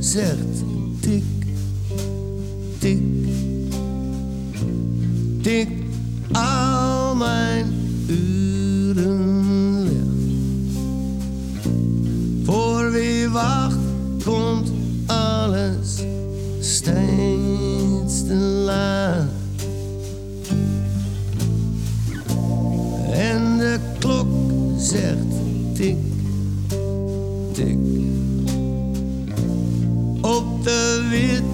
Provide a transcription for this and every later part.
zegt tik, tik, tik, al mijn uren weg. Voor wie wacht komt alles steeds te laat. En de klok zegt tik, tik, op de wit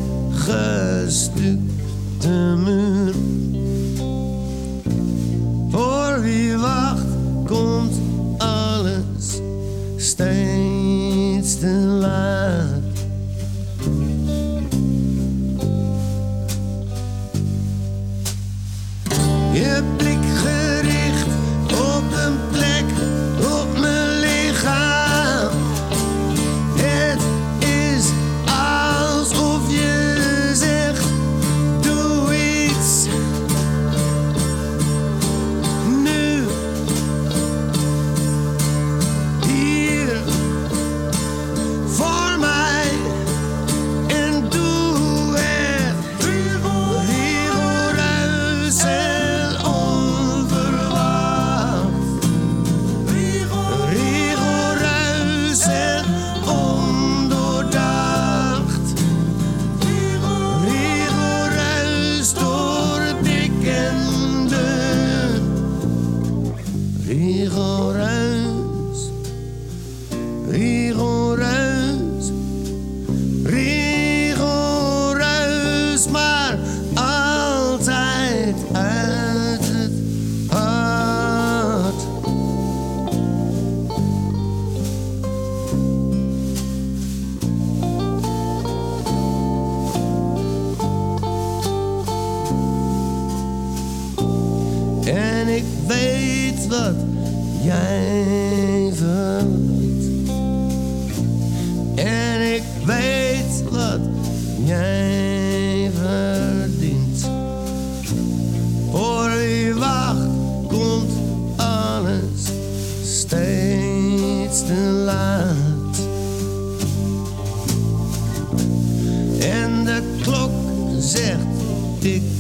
gestukte muur. Voor wie wacht komt alles steeds te laat. Je blik gericht op een plek op mijn lichaam. Het is alsof je zegt, doe iets nu, hier, voor mij, en doe het rigoureus en onverwacht. Rigoureus en ondoordacht. Rigoureus door dik en dun. Rigoureus, rigoureus, rigoureus, maar altijd uit het hart. En ik weet wat jij verlangt. En ik weet wat jij verdient. Voor wie wacht komt alles steeds te laat. En de klok zegt tik,